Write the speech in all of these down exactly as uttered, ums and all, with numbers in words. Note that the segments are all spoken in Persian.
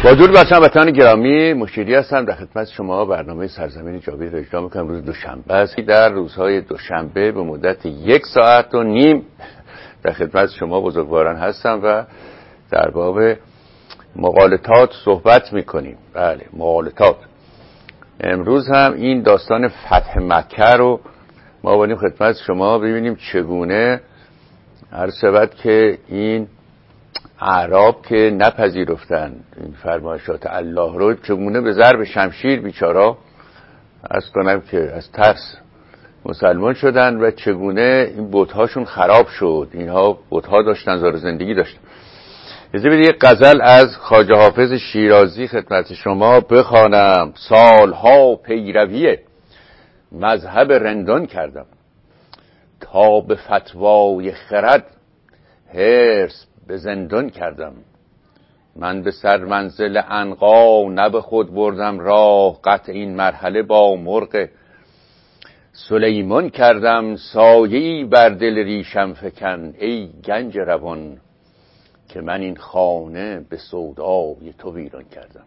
با درود بر هموطنان گرامی، مشیری هستم در خدمت شما. برنامه سرزمین جاوید را اجرا می‌کنم. روز دوشنبه است. در روزهای دوشنبه به مدت یک ساعت و نیم در خدمت شما بزرگواران هستم و در باب مغالطات صحبت می‌کنیم. بله، مغالطات. امروز هم این داستان فتح مکه رو ما بریم خدمت شما ببینیم چگونه هر شود که این اعراب که نپذیرفتن این فرمایشات الله رو چگونه به ضرب شمشیر بیچارا از کنم که از ترس مسلمان شدن و چگونه این بت‌هاشون خراب شد. اینها بت‌ها داشتن، زار زندگی داشتن. اجازه بدید یک غزل از خواجه حافظ شیرازی خدمت شما بخوانم. سالها پیروی مذهب رندان کردم، تا به فتوای خرد حرص به زندان کردم. من به سر منزل عنقا نه به خود بردم راه، قطع این مرحله با مرغ سلیمان کردم. سایه‌ای بر دل ریشم فکن ای گنج روان، که من این خانه به سودای تو ویران کردم.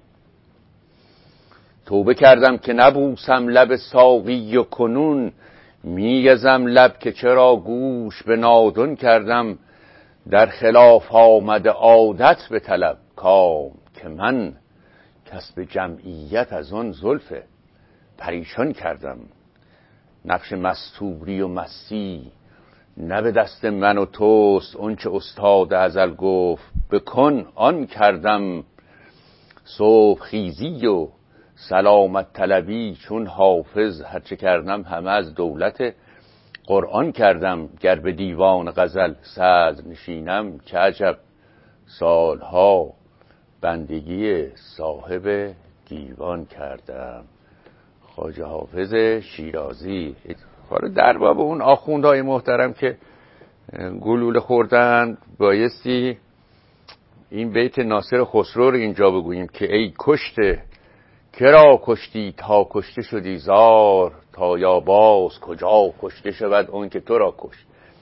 توبه کردم که نبوسم لب ساقی و کنون میگزم لب که چرا گوش به نادان کردم. در خلاف آمده عادت به طلب کام، که من کسب جمعیت از آن زلف پریشان کردم. نقش مستوری و مستی نه به دست من و توست، اون چه استاد ازل گفت بکن آن کردم. صبح خیزی و سلامت طلبی چون حافظ هرچه کردم همه از دولت قرآن کردم. گر به دیوان غزل صدر نشینم، که عجب سالها بندگی صاحب دیوان کردم. خواجه حافظ شیرازی. حالا در باب اون آخوندهای محترم که گلوله خوردن بایستی این بیت ناصر خسرو رو اینجا بگوییم که ای کشته کرا کشتی تا کشته شدی زار، تا یا باز کجا کشته شود اون که تو را کشت.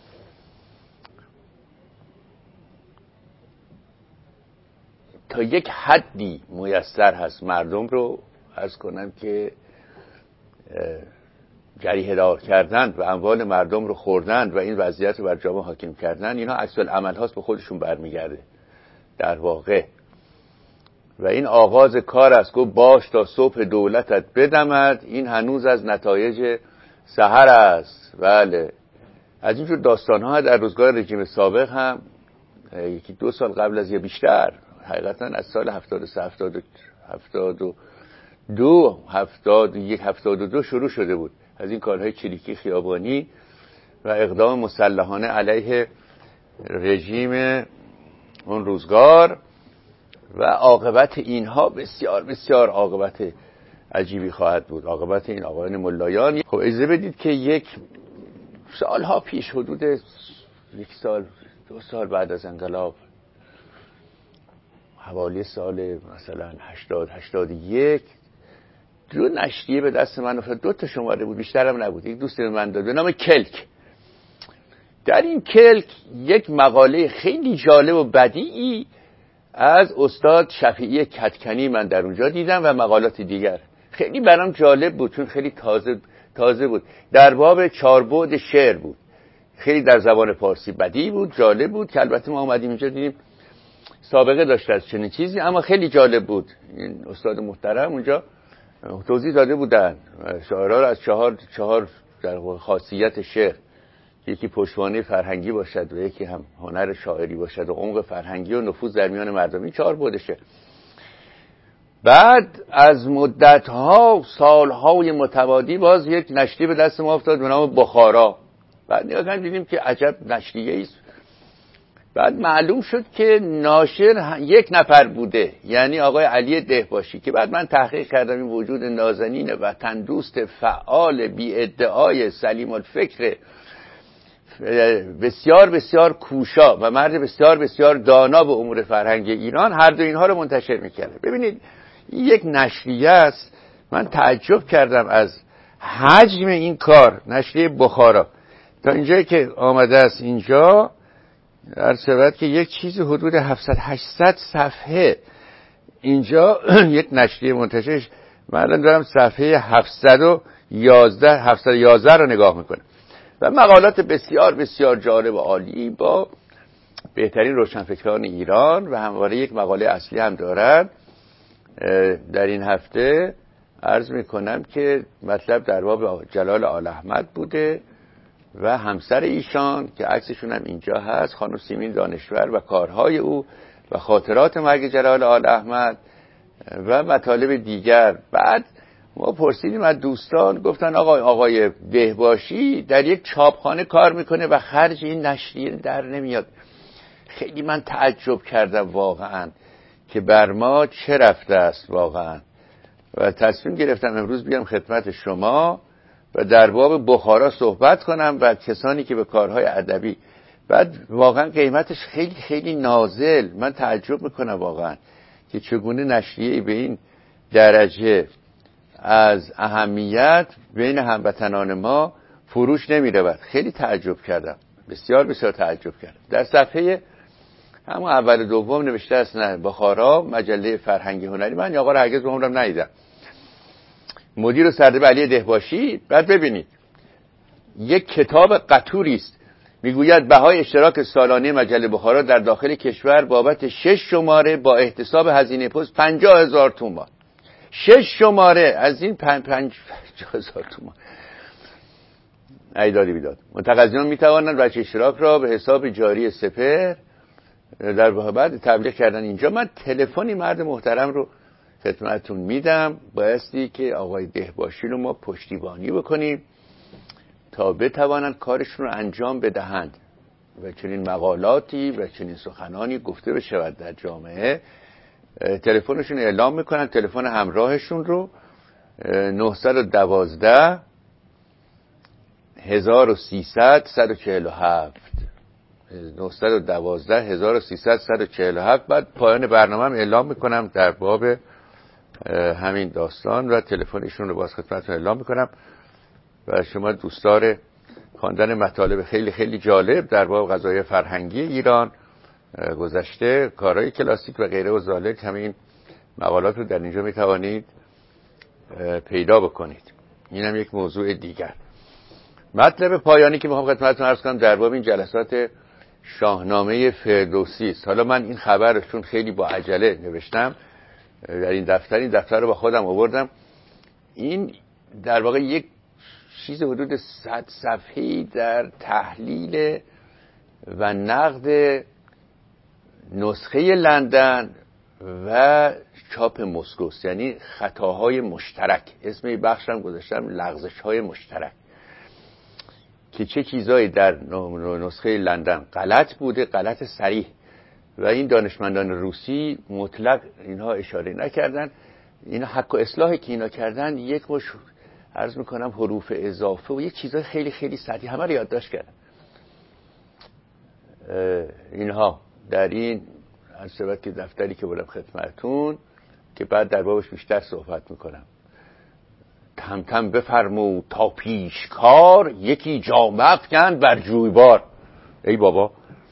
تا یک حدی میسر هست مردم رو عرض کنم که جریحه دار کردن و اموال مردم رو خوردن و این وضعیت رو بر جامعه حاکم کردن. اینا عکس العمل هاست به خودشون برمیگرده در واقع. و این آغاز کار است. گفت باش تا صبح دولتت بدمد، این هنوز از نتایج سحر است. بله، از اینجور داستان ها در روزگار رژیم سابق هم یکی دو سال قبل از یا بیشتر، حقیقتا از سال هفتاد و سه هفتاد و دو هفتاد و یک هفتاد و دو شروع شده بود از این کارهای چریکی خیابانی و اقدام مسلحانه علیه رژیم اون روزگار. و عاقبت اینها بسیار بسیار عاقبت عجیبی خواهد بود، عاقبت این آقایان ملایان. خب اجازه بدید که یک سالها پیش، حدود یک سال دو سال بعد از انقلاب، حوالی سال مثلا هشتاد هشتاد یک، دو نشریه به دست من افتاد. دو تا شماره بود، بیشتر هم نبود. یک دوست من داد به نام کلک. در این کلک یک مقاله خیلی جالب و بدیعی از استاد شفیعی کدکنی من در اونجا دیدم و مقالات دیگر. خیلی برام جالب بود چون خیلی تازه تازه بود. در باب چاربعد شعر بود، خیلی در زبان پارسی بدیع بود، جالب بود که البته ما اومدیم اینجا دیدیم سابقه داشته از چنین چیزی، اما خیلی جالب بود. این استاد محترم اونجا توضیح داده بودن شاعرها رو از چهار چهار در خاصیت شعر، یکی پشتوانه فرهنگی باشد و یکی هم هنر شاعری باشد و عمق فرهنگی و نفوذ در میان مردم. این چهار بودشه. بعد از مدت‌ها سال‌های متمادی باز یک نشریه به دست ما افتاد به نام بخارا. بعد نگاه کردیم دیدیم که عجب نشریه‌ای است. بعد معلوم شد که ناشر یک نفر بوده، یعنی آقای علی دهباشی، که بعد من تحقیق کردم این وجود نازنین وطن دوست فعال بی ادعای سلیم الفکر بسیار بسیار کوشا و مرد بسیار بسیار دانا به امور فرهنگ ایران هر دو اینها رو منتشر میکرده. ببینید این یک نشریه است. من تعجب کردم از حجم این کار. نشریه بخارا تا اینجایی که آمده است اینجا در شود که یک چیزی حدود هفتصد هشتصد صفحه اینجا یک نشریه منتشر، من الان دارم صفحه هفتصد و یازده هفتصد و یازده رو نگاه میکنم و مقالات بسیار بسیار جالب و عالی با بهترین روشنفکران ایران و همواره یک مقاله اصلی هم دارن. در این هفته عرض میکنم که مطلب در باب جلال آل احمد بوده و همسر ایشان که عکسشون هم اینجا هست، خانم سیمین دانشور و کارهای او و خاطرات مرگ جلال آل احمد و مطالب دیگر. بعد ما پرسیدیم از دوستان، گفتن آقای آقای دهباشی در یک چاپخانه کار میکنه و خرج این نشریه در نمیاد. خیلی من تعجب کردم واقعا که بر ما چه رفته است واقعا و تصمیم گرفتم امروز بیام خدمت شما و در باب بخارا صحبت کنم و کسانی که به کارهای ادبی، بعد واقعا قیمتش خیلی خیلی نازل. من تعجب میکنم واقعا که چگونه نشریه به این درجه از اهمیت بین هموطنان ما فروش نمیرود. خیلی تعجب کردم، بسیار بسیار تعجب کردم. در صفحه همون اول دوم نوشته است نه بخارا مجله فرهنگی هنری. من این آقا رو هرگز به عمرم ندیدم. مدیر و سردبیر علی دهباشی. بعد ببینید یک کتاب قطوری است، میگوید بهای اشتراک سالانه مجله بخارا در داخل کشور بابت شش شماره با احتساب هزینه پست پنجاه هزار تومان. شش شماره از این پنج پنج هزار تومان ایدادی بیداد. متقاضیان میتوانند بچه اشتراک را به حساب جاری سپر در بعد تبلیغ کردن. اینجا من تلفنی مرد محترم رو خدمتتون میدم، بایستی که آقای دهباشی رو ما پشتیبانی بکنیم تا بتوانند کارشون رو انجام بدهند و چنین مقالاتی و چنین سخنانی گفته بشود در جامعه. تلفنشون اعلام میکنن، تلفن همراهشون رو نهصد و دوازده هزار و سیصد صد و چهل و هفت نهصد و دوازده هزار و سیصد صد و چهل و هفت. بعد پایان برنامه هم اعلام میکنم در باب همین داستان و تلفنشون رو باز خدمتتون اعلام میکنم و شما دوستدار خواندن مطالب خیلی خیلی جالب در باب قضایای فرهنگی ایران گذشته، کارهای کلاسیک و غیره و ذالک، همین مقالات رو در اینجا میتوانید پیدا بکنید. این هم یک موضوع دیگر. مطلب پایانی که میخوام خدمتتون عرض کنم در باب این جلسات شاهنامه فردوسی است. حالا من این خبر چون خیلی با عجله نوشتم در این دفتر، این دفتر رو با خودم آوردم. این در واقع یک چیز حدود صد صفحه‌ای در تحلیل و نقد نسخه لندن و چاپ مسکو، یعنی خطاهای مشترک. اسم این بخش هم گذاشتم لغزش‌های مشترک، که چه چیزایی در نسخه لندن غلط بوده، غلط صریح، و این دانشمندان روسی مطلق اینها اشاره نکردن. اینا حق و اصلاحی که اینا کردن یک مش عرض میکنم حروف اضافه و یک چیزای خیلی خیلی سطحی همه رو یادداشت کردن. اینها در این صورت که دفتری که بودم خدمتتون که بعد در بابش بیشتر صحبت میکنم. تم تم بفرمود تا پیشکار یکی جامه افکند بر جویبار. ای بابا،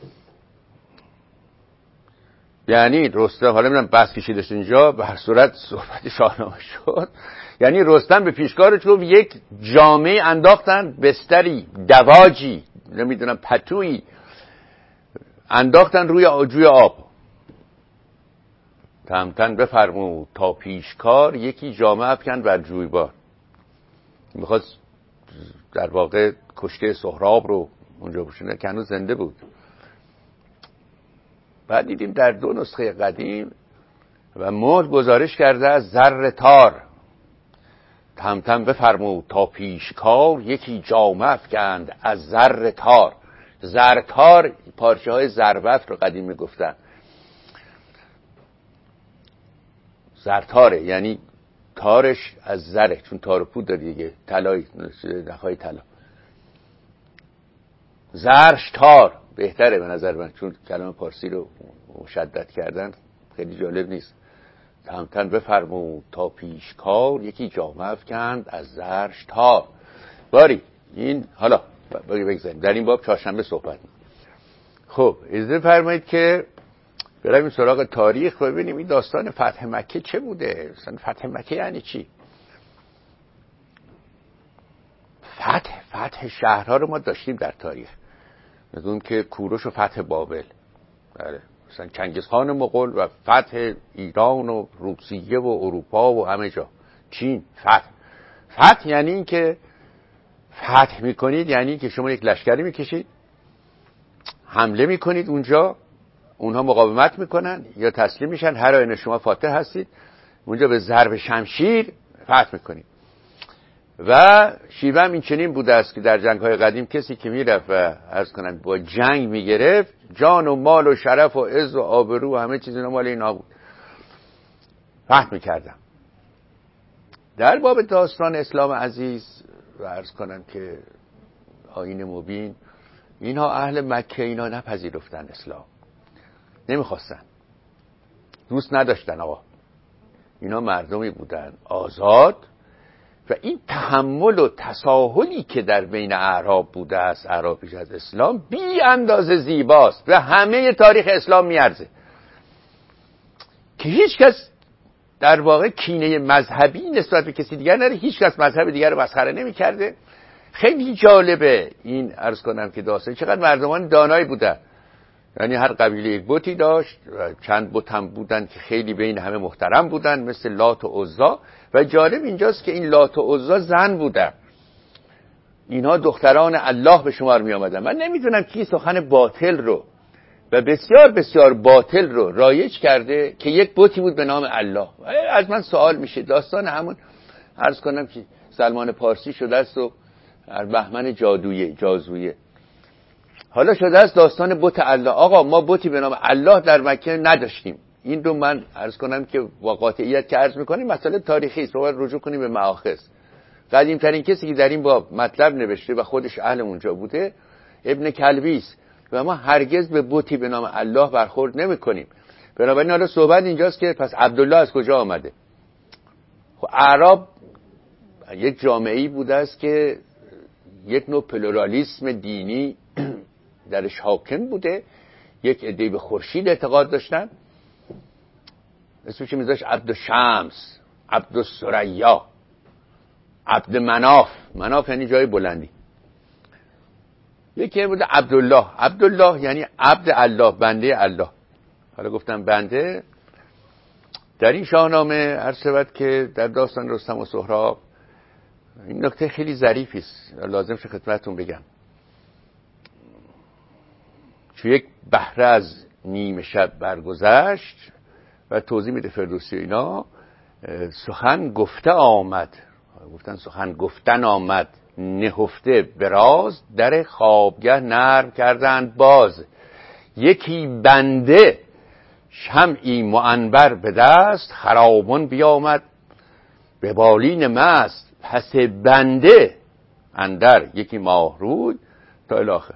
یعنی رستم، حالا میدونم بس کشیده شد اینجا، به هر صورت صحبت شاهنامه شد، یعنی رستم به پیشکارش گفت یک جامه انداختن، بستری، دواجی، نمیدونم پتویی انداختن روی جوی آب. تمتن بفرمود تا پیشکار یکی جامه افکند بر جویبار. میخواست در واقع کشته سهراب رو اونجا بشونه که هنوز زنده بود. بعد دیدیم در دو نسخه قدیم و مهر گزارش کرده از زر تار. تمتم بفرمود تا پیشکار یکی جامه افکند از زر تار. زر تار پارچه های زربفت رو قدیم میگفتن. زرتاره یعنی تارش از زره، چون تار و پود داره دیگه، طلایی، نخای طلا. زرش تار بهتره به نظر من، چون کلمه پارسی رو مشدد کردن خیلی جالب نیست. تمتن بفرمود تا پیشکار یکی جامه افکند از زرش تار. باری این حالا بگذاریم در این باب چهارشنبه صحبت. خب اجازه فرمایید که بریم سراغ تاریخ و ببینیم این داستان فتح مکه چه بوده. مثلا فتح مکه یعنی چی؟ فتح فتح شهرها رو ما داشتیم در تاریخ، از اون که کوروش و فتح بابل، بله، مثلا چنگیزخان مغول و فتح ایران و روسیه و اروپا و همه جا، چین. فتح فتح یعنی این که فتح میکنید، یعنی که شما یک لشکری میکشید، حمله میکنید اونجا، اونها مقاومت میکنن یا تسلیم میشن، هر آینه شما فاتح هستید، اونجا به ضرب شمشیر فتح میکنید. و شیوه هم این چنین بوده است که در جنگ‌های قدیم کسی که میرفت و عرض کنن با جنگ میگرفت، جان و مال و شرف و عز و آبرو و همه چیز اینا مال اینا بود، فتح میکردم. در باب داستان اسلام عزیز و عرض کنن که آیین مبین، اینها اهل مکه اینا نپذیرفتن اسلام، نمیخواستن، دوست نداشتن. آقا اینا مردمی بودن آزاد و این تحمل و تساهلی که در بین اعراب بوده است، اعراب پیش از اسلام، بی اندازه زیباست و همه تاریخ اسلام میارزه که هیچ کس در واقع کینه مذهبی نسبت به کسی دیگر نداره، هیچ کس مذهب دیگر رو مسخره نمی‌کرده. خیلی جالبه این عرض کنم که داستان چقدر مردمان دانایی بودن، یعنی هر قبیله یک بتی داشت و چند بت هم بودن که خیلی بین همه محترم بودن، مثل لات و عزا. و جالب اینجاست که این لات و عزا زن بودن، اینها دختران الله به شمار می آمدن. من نمیدونم کی سخن باطل رو و بسیار بسیار باطل رو رایج کرده که یک بتی بود به نام الله. از من سوال میشه، داستان همون عرض کنم که سلمان پارسی شده است و بهمن جادویه جازویه، حالا شده است داستان بت الله. آقا ما بتی به نام الله در مکه نداشتیم. این رو من عرض کنم که با قاطعیت که عرض میکنیم مسئله تاریخی است، باید رجوع کنیم به مآخذ. قدیم ترین کسی که در این باب مطلب نوشته و خودش اهل اونجا بوده ابن کلبی است و ما هرگز به بتی به نام الله برخورد نمیکنیم. بنابراین حالا صحبت اینجاست که پس عبدالله از کجا آمده؟ خب اعراب یک جامعه‌ای بوده است که یک نوع پلورالیسم دینی درش حاکم بوده، یک عده به خورشید اعتقاد داشتن، اسمش میذاش عبد شمس، عبد الثریا، عبد مناف. مناف یعنی جای بلندی. یکی بوده عبدالله. عبدالله یعنی عبد الله، بنده الله. حالا گفتم بنده، در این شاهنامه عرض شود که در داستان رستم و سهراب این نکته خیلی ظریفی است، لازم شه خدمتتون بگم. چون یک بهره از نیمه شب برگذشت و توضیح میده فردوسی اینا، سخن گفته آمد، گفتن سخن گفتن آمد، نهفته براز، در خوابگه نرم کردند باز. یکی بنده شمعی معنبر به دست، خرابان بیامد به بالین مست. پس بنده اندر یکی ماه روی تا الاخر.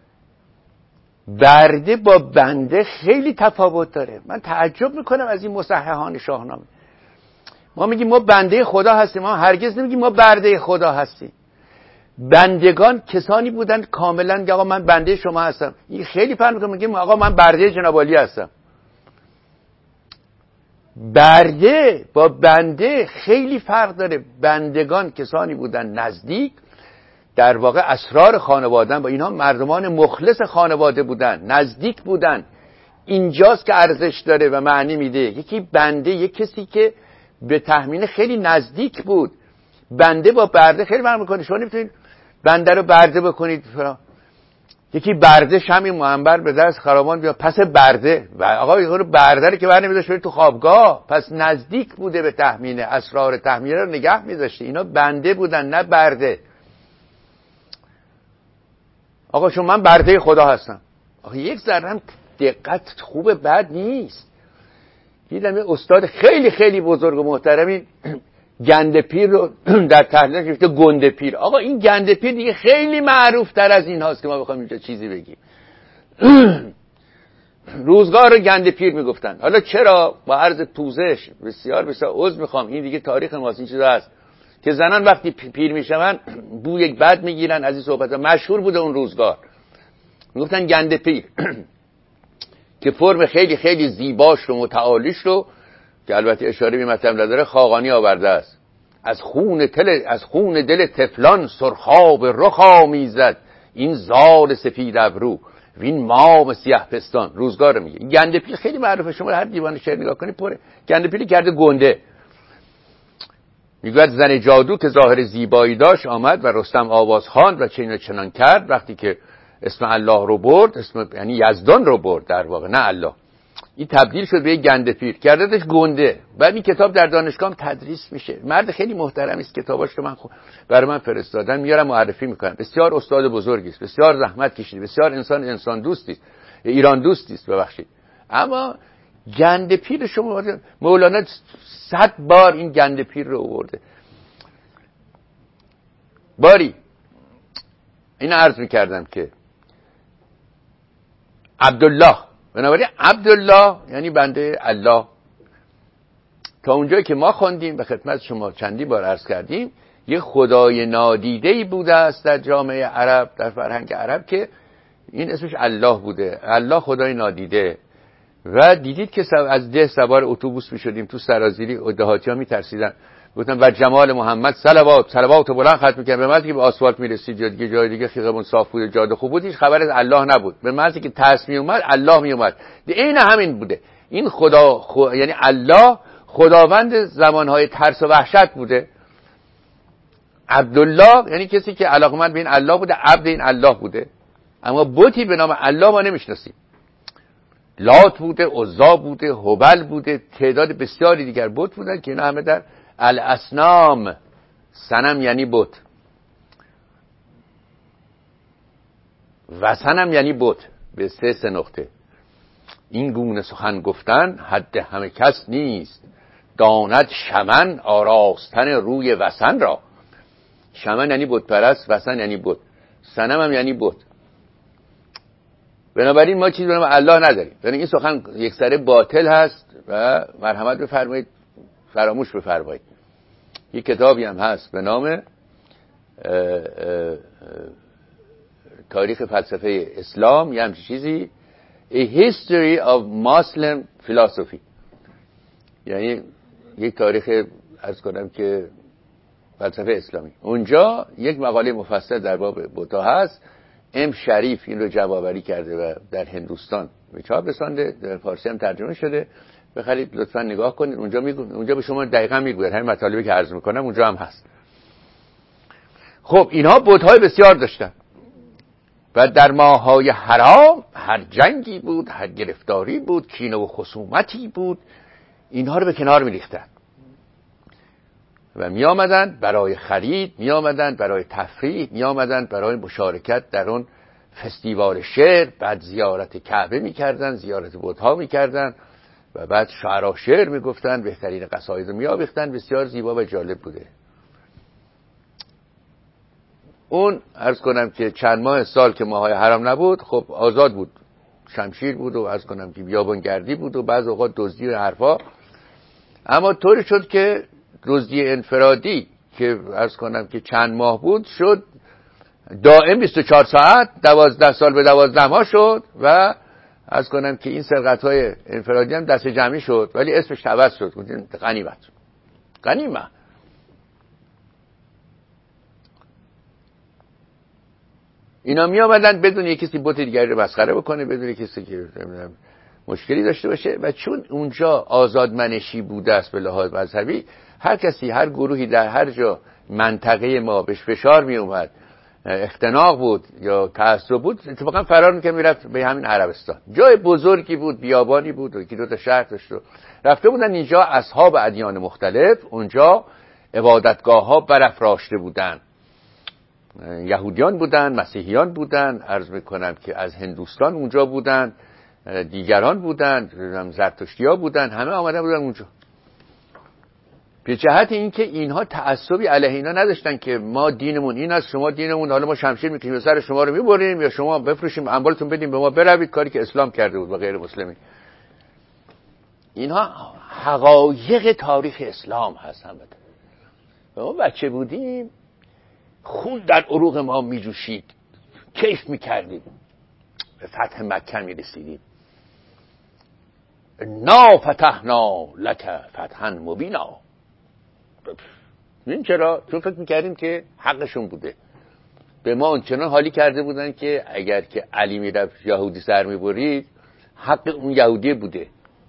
برده با بنده خیلی تفاوت داره. من تعجب میکنم از این مصححان شاهنامه. ما میگیم ما بنده خدا هستیم، ما هرگز نمیگیم ما برده خدا هستیم. بندگان کسانی بودن کاملا که آقا من بنده شما هستم. این خیلی فرق میکنه، میگیم آقا من برده جناب عالی هستم. برده با بنده خیلی فرق داره. بندگان کسانی بودن نزدیک، در واقع اسرار خانواده با اینها مردمان مخلص خانواده بودن، نزدیک بودن. اینجاست که ارزش داره و معنی میده. یکی بنده، یک کسی که به تخمین خیلی نزدیک بود. بنده با برده خیلی فرق میکنه. شما نمیتونید بنده رو برده بکنید. یکی برده شمعی معنبر به دست، خرابان بیا پس برده. و آقا یه برده رو که بر نمیذاشت تو خوابگاه، پس نزدیک بوده به تخمین، اسرار تخمینه رو نگه میذاشته. اینا بنده بودن نه برده. آقا شما من برده خدا هستم. آقا یک ذره هم دقت خوبه، بد نیست. دیدم یه استاد خیلی خیلی بزرگ و محترمی گنده پیر رو در تحلیل گرفته گنده پیر. آقا این گنده پیر دیگه خیلی معروف تر از این هاست که ما بخوایم اینجا چیزی بگیم. روزگار رو گنده پیر میگفتن. حالا چرا؟ با عرض پوزش بسیار بسیار عذر میخوام، این دیگه تاریخ ماست، این چیزا هست که زنان وقتی پیر میشن بوی یک بد میگیرن. از این صحبت مشهور بوده اون روزگار، میگفتن گنده پیر. که فرم خیلی خیلی زیباش و متعالیش رو که البته اشاره به مطلب نداره خاقانی آورده است. از خون تل از خون دل طفلان سرخاب رخ آمیزد این زال سفید ابرو وین مام سیاه پستان. روزگار میگه. گندپیل خیلی معروفه، شما هر دیوان شعر نگاه کنید پره. گندپیل کرده گنده. میگوید زن جادو که ظاهر زیبایی داشت آمد و رستم آواز خواند و چنین و چنان کرد. وقتی که اسم الله رو برد، اسم یعنی یزدان رو برد در واقع، نه الله، این تبدیل شد به یک گندپیر، کردتش گنده. بعد این کتاب در دانشگاه تدریس میشه. مرد خیلی محترمی است، کتاباش رو من خو... برای من فرستادن، میارم معرفی میکنم. بسیار استاد بزرگی است، بسیار زحمت کشیده، بسیار انسان انسان دوستی است، ایران دوستی است ببخشید. اما گندپیر شما مولانا صد بار این گندپیر رو آورده. باری این عرض میکردم که عبدالله، بنابراین عبدالله یعنی بنده الله. تا اونجایی که ما خوندیم و خدمت شما چندی بار عرض کردیم، یه خدای نادیده‌ای بوده است در جامعه عرب، در فرهنگ عرب، که این اسمش الله بوده. الله خدای نادیده. و دیدید که از ده سوار اتوبوس میشدیم تو سرازیری، دهاتی ها میترسیدن، گفتن و جمال محمد صلوات صلوات بلند ختم میکنن. به محضی که به آسفالت میرسید یا دیگه جای دیگه خیابون صاف بود، جاده خوب بود، هیچ خبر از الله نبود. به محضی که ترس می اومد الله می اومد. عین همین بوده. این خدا خو... یعنی الله خداوند زمانهای ترس و وحشت بوده. عبدالله یعنی کسی که علاقمند به این الله بوده، عبد این الله بوده. اما بتی به نام الله ما نمیشناسیم. لات بوده، عزا بوده، هبل بوده، تعداد بسیاری دیگر بت بودن که اینا همه در الاصنام. صنم یعنی بت و صنم یعنی بت به سه سه نقطه. این گونه سخن گفتن حد همه کس نیست، داند شمن آراستن روی وثن را. شمن یعنی بت پرست، وثن یعنی بت، صنم هم یعنی بت. بنابراین ما چیزی به نام الله نداریم. یعنی این سخن یک سره باطل هست و مرحمت بفرمایید فراموش بفرمایید. یک کتابی هم هست به نام اه اه تاریخ فلسفه اسلام، یه همچین چیزی، A History of Muslim Philosophy، یعنی یک تاریخ عرض کنم که فلسفه اسلامی. اونجا یک مقاله مفصل در باب بوتا هست. ام شریف این رو جمع‌آوری کرده و در هندوستان به چاپ رسانده، در فارسی هم ترجمه شده. بخرید لطفا نگاه کنید. اونجا میگه، اونجا به شما دقیقاً میگه همین مطالبی که عرض میکنم اونجا هم هست. خب اینها بت‌های بسیار داشتن و در ماه‌های حرام هر جنگی بود، هر گرفتاری بود، کینه و خصومتی بود، اینها رو به کنار می‌ریختن و می آمدن برای خرید، می آمدن برای تفریح، می آمدن برای مشارکت در اون فستیوال شعر. بعد زیارت کعبه می کردن، زیارت بت‌ها می کردن و بعد شعرا شعر می گفتن، بهترین قصاید رو می آویختن. بسیار زیبا و جالب بوده. اون عرض کنم که چند ماه سال که ماهای حرام نبود، خب آزاد بود، شمشیر بود و عرض کنم که بیابانگردی بود و بعض اوقات دزدی و حرفا. اما طوری شد که دزدی انفرادی که عرض کنم که چند ماه بود شد دائم بیست و چهار ساعت، دوازده سال به دوازده ماه شد و عرض کنم که این سرقت‌های انفرادی هم دست جمعی شد، ولی اسمش عوض شد، غنیمت. غنیمت اینا می آمدن بدون یک کسی بت دیگری رو مسخره بکنه، بدون کسی که مشکلی داشته باشه. و چون اونجا آزادمنشی بوده است به لحاظ مذهبی، هر کسی، هر گروهی در هر جا منطقه ما بهش فشار می اومد، اختناق بود یا تعصب بود، اتفاقا فرار می‌کرد میرفت به همین عربستان. جای بزرگی بود، بیابانی بود و یکی دو تا شهر داشت. رفته بودن اینجا اصحاب ادیان مختلف، اونجا عبادتگاه‌ها برافراشته بودن. یهودیان بودن، مسیحیان بودن، عرض میکنم که از هندوستان اونجا بودن، دیگران بودن، زرتشتی‌ها بودن، همه آمده بودن اونجا. به جهت اینکه اینها تعصبی علیه اینا نداشتن که ما دینمون این است، شما دینمون، حالا ما شمشیر میکشیم و سر شما رو میبریم یا شما بفروشیم اموالتون بدیم به ما بروید، کاری که اسلام کرده بود و غیر مسلمین. اینها حقایق تاریخ اسلام هست. هم ما بچه بودیم خون در عروق ما میجوشید، کیف میکردیم، به فتح مکه میرسیدیم. انا فتحنا لک فتحا مبینا. این چرا؟ چون فکر میکردیم که حقشون بوده. به ما اونچنان حالی کرده بودن که اگر که علی میرفت یهودی سر میبرید حق اون یهودی بوده.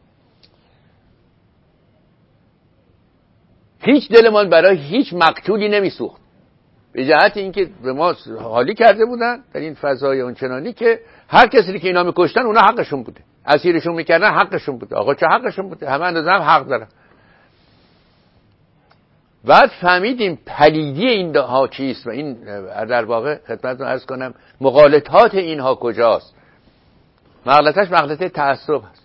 هیچ دلمان برای هیچ مقتولی نمیسوخت، به جهت اینکه به ما حالی کرده بودن در این فضای اونچنانی که هر کسی که اینا میکشتن اونا حقشون بوده، اسیرشون میکردن حقشون بوده. آقا چه حقشون بوده؟ همه اندازه هم حق دارن. بعد فهمیدیم پلیدی این ها چیست و این در واقع خدمتتون عرض کنم مغالطات اینها کجاست. مغلطش مغلطه تعصب هست.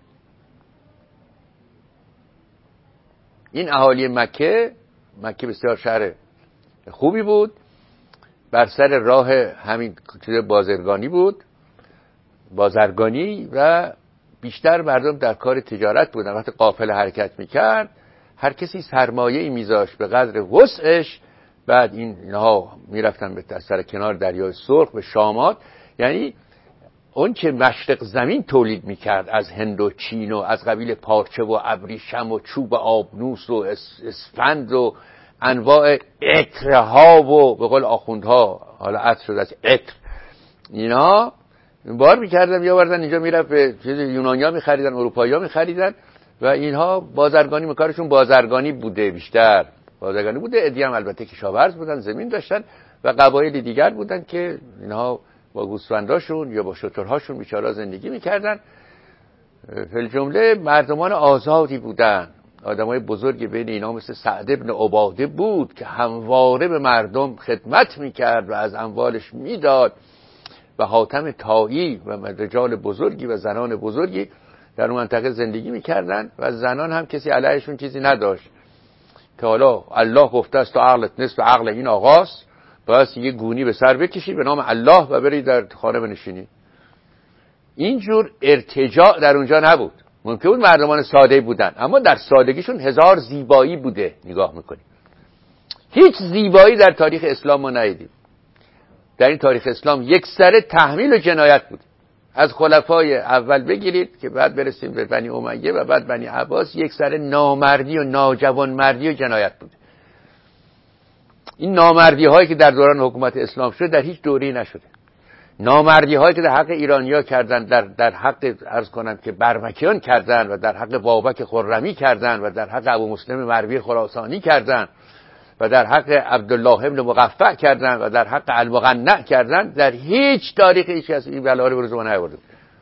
این اهالی مکه، مکه بسیار شهر خوبی بود، بر سر راه همین بازرگانی بود، بازرگانی، و بیشتر مردم در کار تجارت بودن. وقتی قافله حرکت میکرد هر کسی سرمایه‌ای میذاشت به قدر وسعش. بعد این اینها میرفتن به سر کنار دریای سرخ به شامات، یعنی اون که مشرق زمین تولید میکرد از هند و چین و از قبیل پارچه و ابریشم و چوب آبنوس و اسفند و انواع عطرها و به قول آخوندها حالا عطر شده از عطر، اینا بار میکردن میآوردن اینجا، میرفت به یونانیا میخریدن، اروپایی‌ها میخریدن و اینها بازرگانی مکارشون بازرگانی بوده، بیشتر بازرگانی بوده. ادی هم البته کشاورز بودن، زمین داشتن، و قبایل دیگر بودن که اینها با گوسفنداشون یا با شترهاشون بیچاره زندگی میکردن. فی الجمله مردمان آزادی بودن. آدمای بزرگی بین اینا مثل سعد ابن عباده بود که همواره به مردم خدمت میکرد و از اموالش میداد، و حاتم طایی و رجال بزرگی و زنان بزرگی در اون منطقه زندگی میکردن و زنان هم کسی علیهشون چیزی نداشت که حالا الله گفته است تو عقلت نصف عقل این آقاست، باید یه گونی به سر بکشی به نام الله و بری در خانه بنشینی. اینجور ارتجاع در اونجا نبود. ممکن بود مردمان ساده بودن، اما در سادگیشون هزار زیبایی بوده. نگاه میکنیم هیچ زیبایی در تاریخ اسلام ما ندیدیم. در این تاریخ اسلام یک سره تحمیل و جنایت بود. از خلفای اول بگیرید که بعد برسیم به بنی امیه و بعد بنی عباس، یک سره نامردی و ناجوانمردی و جنایت بود. این نامردی هایی که در دوران حکومت اسلام شده در هیچ دوره‌ای نشده. نامردی هایی که در حق ایرانی‌ها کردن، در در حق عرض کنم که برمکیان کردن و در حق بابک خرمی کردن و در حق ابو مسلم مروی خراسانی کردن و در حق عبدالله ابن مقفع کردن و در حق المقنع کردن، در هیچ تاریخ هیچ کس این بلا رو به روز ما نیاورده.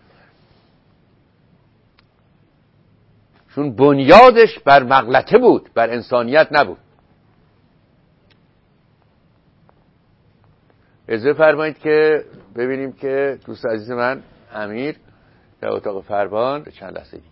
چون بنیادش بر مغلطه بود، بر انسانیت نبود. اجازه فرمایید که ببینیم که دوست عزیز من امیر در اتاق فرمان چند لحظه